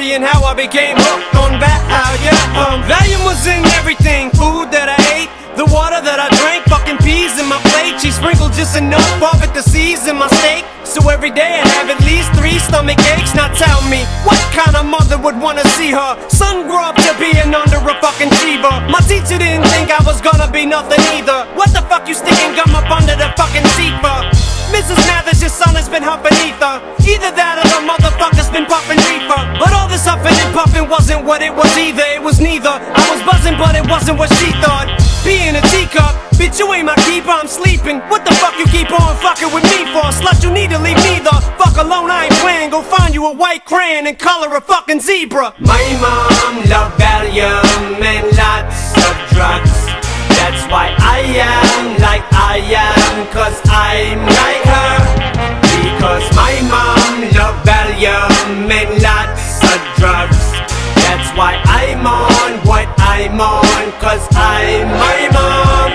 story and how I became hooked on value. Valium was in everything, food that I ate, the water that I drank, fucking peas in my plate. She sprinkled just enough of it to season my steak. So every day I'd have at least 3 stomach aches. Now tell me, what kind of mother would wanna see her son grow up to being under a fucking fever? My teacher didn't think I was gonna be nothing either. What the fuck you sticking gum up under the fucking seat for? Mrs. Mathers, your son has been huffing ether. Either that or the motherfucker's been puffing reefer. But all this huffing and puffing wasn't what it was either. It was neither. I was buzzing but it wasn't what she thought. Being a teacup, bitch you ain't my keeper, I'm sleeping. What the fuck you keep on fucking with me for? Slut, you need to leave me the fuck alone, I ain't playing. Go find you a white crayon and color a fucking zebra. My mom loved Valium and lots of drugs. That's why I am like I am, cause I'm like her. Because my mom loved Valium and lots of drugs. That's why I'm on what I'm on, cause I'm my mom.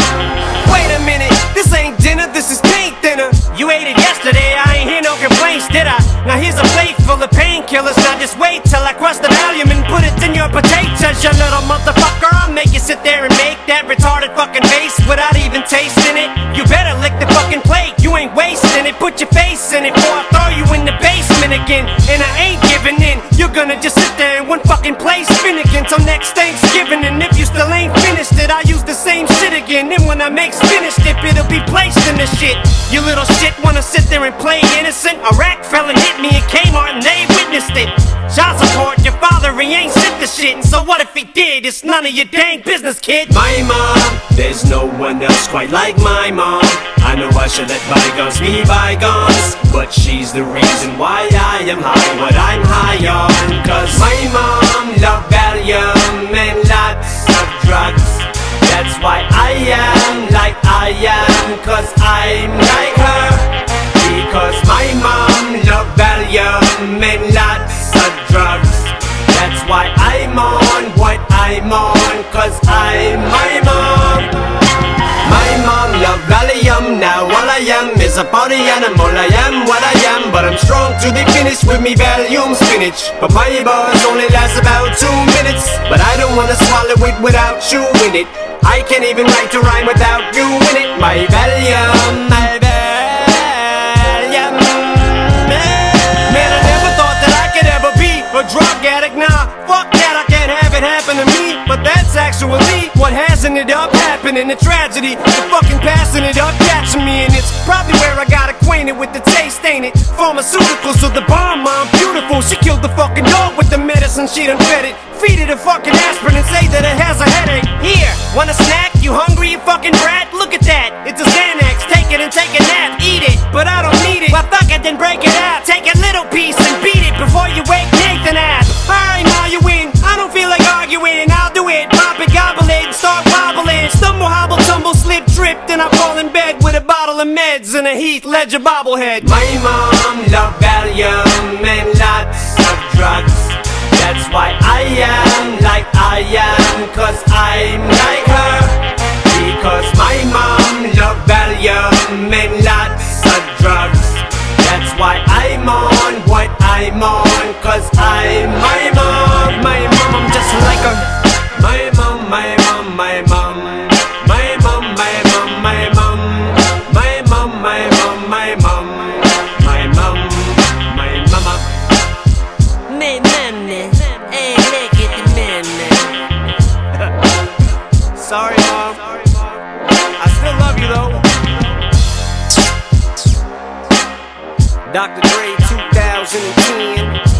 Wait a minute, this ain't dinner, this is paint thinner. You ate it yesterday, I ain't hear no complaints, did I? Now here's a plate full of painkillers. Now just wait till I crush the Valium and put it in your potatoes, you little motherfucker. I'll make you sit there and make that retarded fucking face without even tasting it. You better lick the fucking plate, you ain't wasting it. Put your face in it before I throw you in the basement again. And I ain't giving in, you're gonna just sit there in one fucking place Finnegan till next Thanksgiving. And if you still ain't finished it, I use the same shit again. Then when I make finished it, it'll be placed in the shit. You little shit wanna sit there and play innocent? A rack felon hit me at Kmart and they witnessed it. Child support, your father, he ain't sent the shit. And so what if he did? It's none of your dang business, kid. My mom, there's no one else quite like my mom. I know I should let bygones be bygones, but she's the reason why I am high what I'm high on. Cause my mom loved Valium and lots of drugs. That's why I am like I am, cause I'm like her. Because my mom loved Valium and lots of drugs. That's why I'm on what I'm on, cause I'm my mom. My mom loved Valium, now all I am is a party animal. I am what I am, but I'm strong to the finish with me Valium spinach. But my buzz only lasts about 2 minutes, but I don't wanna swallow it without you in it. I can't even write a rhyme without you in it. My Valium, my Valium. Man, I never thought that I could ever be a drug addict. Nah, fuck that, I can't have it happen to me. But that's actually what has ended up happening. The tragedy, the fucking passing it up, catching me. And it's probably where I got acquainted with the taste, ain't it? Pharmaceuticals are the bomb, mom, beautiful. She killed the fucking dog with the medicine, she done fed it. Feed it a fucking aspirin and say that it has a headache. Here, want a snack? You hungry, you fucking brat? Look at that, it's a Xanax. Take it and take a nap, eat it, but I don't need it. Well, fuck it, then break it out. Take a little piece and beat it before you wake Nathan up. Alright, now you win, I don't feel like arguing. I'll do it, pop it, gobble it, and start wobbling. Stumble, hobble, tumble, slip, trip, then I fall in bed with a bottle of meds and a Heath Ledger bobblehead. My mom loved Valium and lots of drugs. That's why I am like I am, cause I'm like her. Because my mom loved Valium and lots of drugs. That's why I'm on what I'm on, cause I'm my mom. My mom, I'm just like her. My mom, my mom, my mom. My mom, my mom, my mom. My mom, my mom, my mom. My mom, my mama. Me mammy, hey look at the mammy. Sorry, mom. I still love you though. Dr. Dre 2010.